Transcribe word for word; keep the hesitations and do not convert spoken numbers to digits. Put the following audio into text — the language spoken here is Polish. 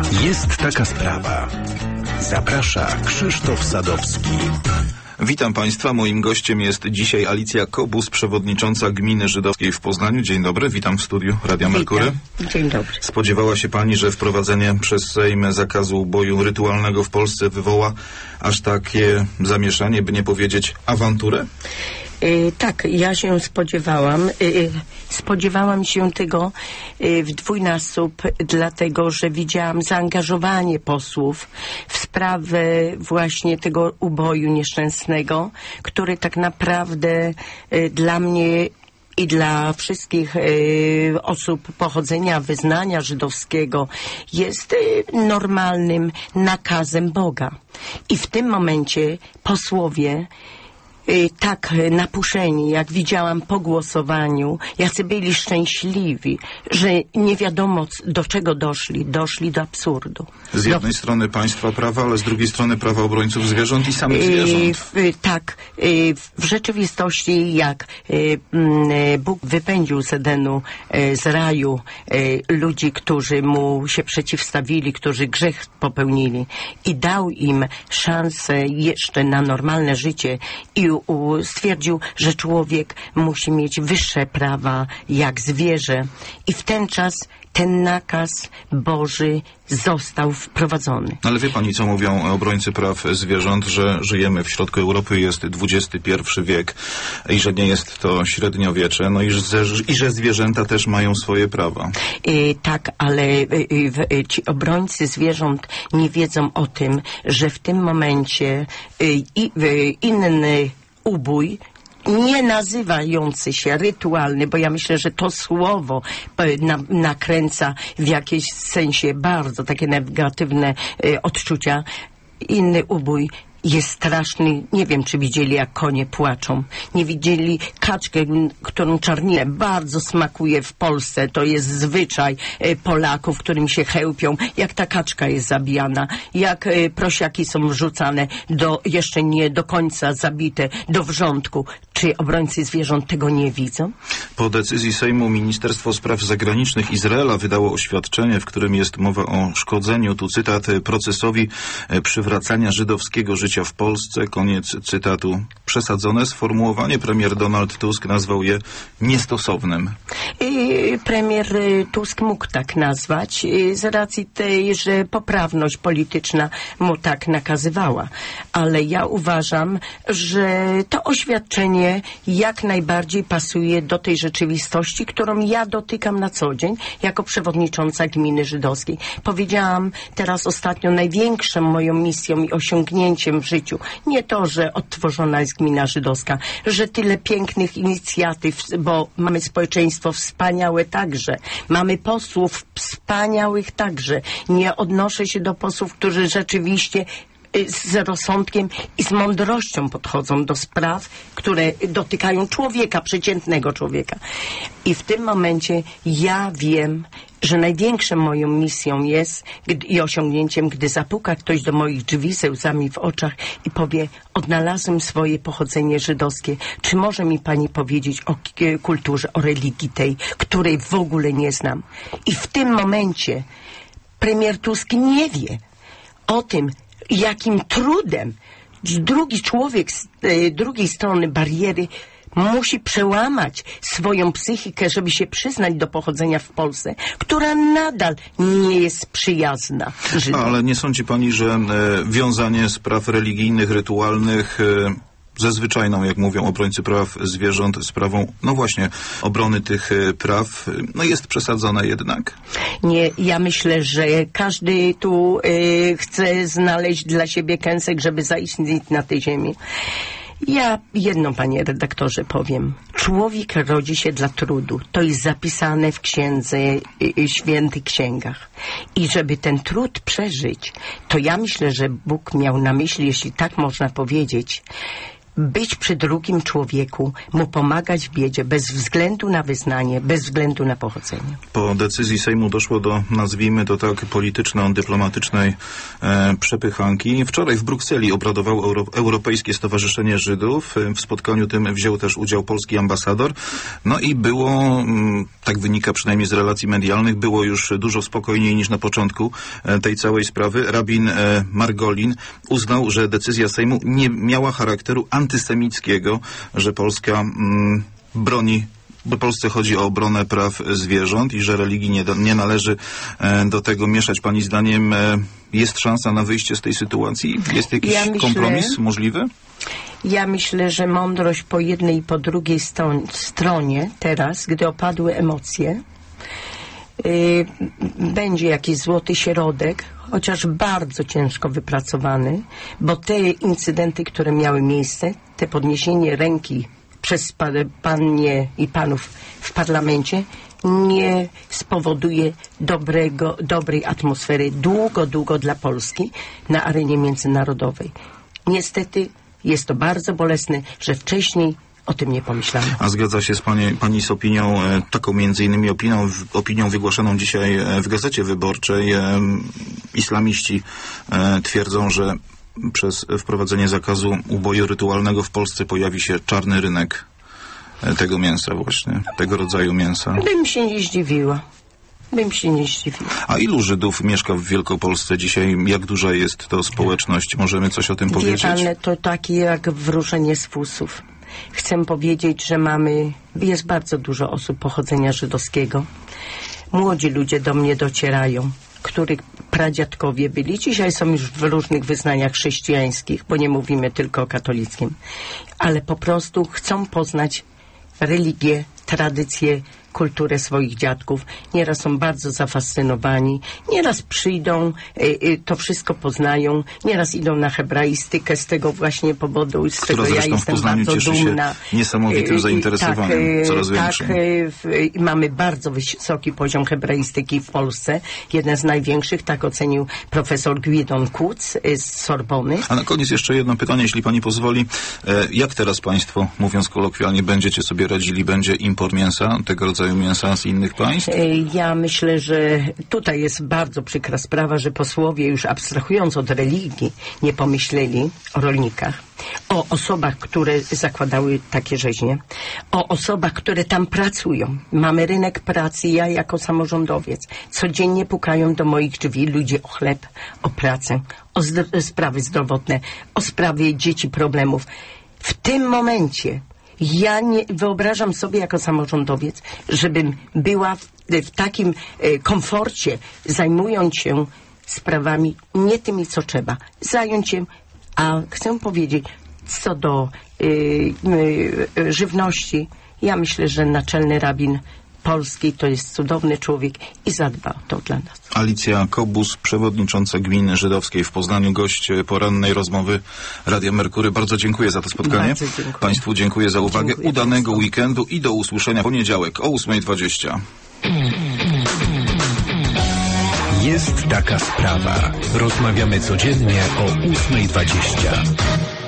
Jest taka sprawa. Zaprasza Krzysztof Sadowski. Witam Państwa. Moim gościem jest dzisiaj Alicja Kobus, przewodnicząca Gminy Żydowskiej w Poznaniu. Dzień dobry, witam w studiu Radia Merkury. Witam. Dzień dobry. Spodziewała się Pani, że wprowadzenie przez Sejm zakazu uboju rytualnego w Polsce wywoła aż takie zamieszanie, by nie powiedzieć awanturę? Yy, tak, ja się spodziewałam. Yy, spodziewałam się tego yy, w dwójnasób, dlatego że widziałam zaangażowanie posłów w sprawę właśnie tego uboju nieszczęsnego, który tak naprawdę yy, dla mnie i dla wszystkich y, osób pochodzenia, wyznania żydowskiego jest y, normalnym nakazem Boga. I w tym momencie posłowie y, tak napuszeni, jak widziałam po głosowaniu, jacy byli szczęśliwi, że nie wiadomo do czego doszli. Doszli do absurdu. Z jednej do... strony państwa prawa, ale z drugiej strony prawa obrońców zwierząt i samych zwierząt. Yy, tak. Yy, w rzeczywistości jak yy, Bóg wypędził z Edenu, yy, z raju yy, ludzi, którzy mu się przeciwstawili, którzy grzech popełnili i dał im szansę jeszcze na normalne życie i u, stwierdził, że człowiek musi mieć wyższe prawa jak zwierzę. I w ten czas ten nakaz Boży został wprowadzony. Ale wie Pani, co mówią obrońcy praw zwierząt, że żyjemy w środku Europy, jest dwudziesty pierwszy wiek i że nie jest to średniowiecze, no i że, i że zwierzęta też mają swoje prawa. Yy, tak, ale yy, yy, ci obrońcy zwierząt nie wiedzą o tym, że w tym momencie yy, yy, inny ubój, nie nazywający się rytualny, bo ja myślę, że to słowo na, nakręca w jakimś sensie bardzo takie negatywne y, odczucia. Inny ubój jest straszny. Nie wiem, czy widzieli, jak konie płaczą. Nie widzieli kaczkę, którą czarninę bardzo smakuje w Polsce. To jest zwyczaj y, Polaków, którym się chełpią. Jak ta kaczka jest zabijana. Jak y, prosiaki są wrzucane do, jeszcze nie do końca zabite, do wrzątku. Czy obrońcy zwierząt tego nie widzą? Po decyzji Sejmu Ministerstwo Spraw Zagranicznych Izraela wydało oświadczenie, w którym jest mowa o szkodzeniu, tu cytat, procesowi przywracania żydowskiego życia w Polsce. Koniec cytatu. Przesadzone sformułowanie. Premier Donald Tusk nazwał je niestosownym. I premier Tusk mógł tak nazwać z racji tej, że poprawność polityczna mu tak nakazywała. Ale ja uważam, że to oświadczenie jak najbardziej pasuje do tej rzeczywistości, którą ja dotykam na co dzień jako przewodnicząca Gminy Żydowskiej. Powiedziałam teraz ostatnio, największą moją misją i osiągnięciem w życiu, nie to, że odtworzona jest Gmina Żydowska, że tyle pięknych inicjatyw, bo mamy społeczeństwo wspaniałe także, mamy posłów wspaniałych także. Nie odnoszę się do posłów, którzy rzeczywiście z rozsądkiem i z mądrością podchodzą do spraw, które dotykają człowieka, przeciętnego człowieka. I w tym momencie ja wiem, że największą moją misją jest gdy, i osiągnięciem, gdy zapuka ktoś do moich drzwi ze łzami w oczach i powie: odnalazłem swoje pochodzenie żydowskie. Czy może mi pani powiedzieć o kulturze, o religii tej, której w ogóle nie znam? I w tym momencie premier Tusk nie wie o tym, jakim trudem drugi człowiek z e, drugiej strony bariery musi przełamać swoją psychikę, żeby się przyznać do pochodzenia w Polsce, która nadal nie jest przyjazna Żydom. Ale nie sądzi pani, że e, wiązanie spraw religijnych, rytualnych e, ze zwyczajną, jak mówią obrońcy praw zwierząt, sprawą, no właśnie, obrony tych y, praw, y, no jest przesadzone jednak? Nie, ja myślę, że każdy tu y, chce znaleźć dla siebie kęsek, żeby zaistnieć na tej ziemi. Ja jedno, panie redaktorze, powiem. Człowiek rodzi się dla trudu. To jest zapisane w księdze, y, y, świętych księgach. I żeby ten trud przeżyć, to ja myślę, że Bóg miał na myśli, jeśli tak można powiedzieć, być przy drugim człowieku, mu pomagać w biedzie, bez względu na wyznanie, bez względu na pochodzenie. Po decyzji Sejmu doszło do, nazwijmy to tak, polityczno-dyplomatycznej e, przepychanki. Wczoraj w Brukseli obradowało Euro, Europejskie Stowarzyszenie Żydów. W spotkaniu tym wziął też udział polski ambasador. No i było, m, tak wynika przynajmniej z relacji medialnych, było już dużo spokojniej niż na początku e, tej całej sprawy. Rabin e, Margolin uznał, że decyzja Sejmu nie miała charakteru antysemickiego, że Polska mm, broni, bo Polsce chodzi o obronę praw zwierząt i że religii nie, do, nie należy e, do tego mieszać. Pani zdaniem e, jest szansa na wyjście z tej sytuacji? Jest jakiś ja myślę, kompromis możliwy? Ja myślę, że mądrość po jednej i po drugiej sto, stronie teraz, gdy opadły emocje, yy, będzie jakiś złoty środek, chociaż bardzo ciężko wypracowany, bo te incydenty, które miały miejsce, te podniesienie ręki przez panie i panów w parlamencie nie spowoduje dobrego, dobrej atmosfery długo, długo dla Polski na arenie międzynarodowej. Niestety jest to bardzo bolesne, że wcześniej o tym nie pomyślano. A zgadza się z pani, pani z opinią, e, taką między innymi opinią, w, opinią wygłoszoną dzisiaj e, w Gazecie Wyborczej. E, islamiści e, twierdzą, że przez wprowadzenie zakazu uboju rytualnego w Polsce pojawi się czarny rynek e, tego mięsa właśnie, tego rodzaju mięsa. Bym się nie zdziwiła. Bym się nie zdziwiła. A ilu Żydów mieszka w Wielkopolsce dzisiaj? Jak duża jest to społeczność? Możemy coś o tym powiedzieć? Ale to takie jak wróżenie z fusów. Chcę powiedzieć, że mamy, jest bardzo dużo osób pochodzenia żydowskiego. Młodzi ludzie do mnie docierają, których pradziadkowie byli. Dzisiaj są już w różnych wyznaniach chrześcijańskich, bo nie mówimy tylko o katolickim. Ale po prostu chcą poznać religię, tradycję, kulturę swoich dziadków. Nieraz są bardzo zafascynowani. Nieraz przyjdą, y, y, to wszystko poznają. Nieraz idą na hebraistykę z tego właśnie powodu, z Która tego ja jestem w Poznaniu bardzo cieszy dumna. się niesamowitym Y, zainteresowaniem, tak, coraz tak, większym. W, mamy bardzo wysoki poziom hebraistyki w Polsce. Jeden z największych, tak ocenił profesor Guidon Kutz z Sorbony. A na koniec jeszcze jedno pytanie, jeśli pani pozwoli. E, jak teraz państwo, mówiąc kolokwialnie, będziecie sobie radzili? Będzie import mięsa, tego rodzaju mięsa z innych państw? Ja myślę, że tutaj jest bardzo przykra sprawa, że posłowie już abstrahując od religii nie pomyśleli o rolnikach, o osobach, które zakładały takie rzeźnie, o osobach, które tam pracują. Mamy rynek pracy, ja jako samorządowiec codziennie pukają do moich drzwi ludzie o chleb, o pracę, o zd- sprawy zdrowotne, o sprawy dzieci, problemów. W tym momencie ja nie wyobrażam sobie jako samorządowiec, żebym była w, w takim e, komforcie, zajmując się sprawami nie tymi, co trzeba. Zająć się, a chcę powiedzieć, co do y, y, żywności, ja myślę, że naczelny rabin Polski to jest cudowny człowiek i zadba to dla nas. Alicja Kobus, przewodnicząca Gminy Żydowskiej w Poznaniu, gość porannej rozmowy Radia Merkury. Bardzo dziękuję za to spotkanie. Bardzo dziękuję. Państwu dziękuję za uwagę. Dziękuję Udanego Państwu. weekendu i do usłyszenia w poniedziałek o ósma dwadzieścia. Jest taka sprawa. Rozmawiamy codziennie o ósma dwadzieścia.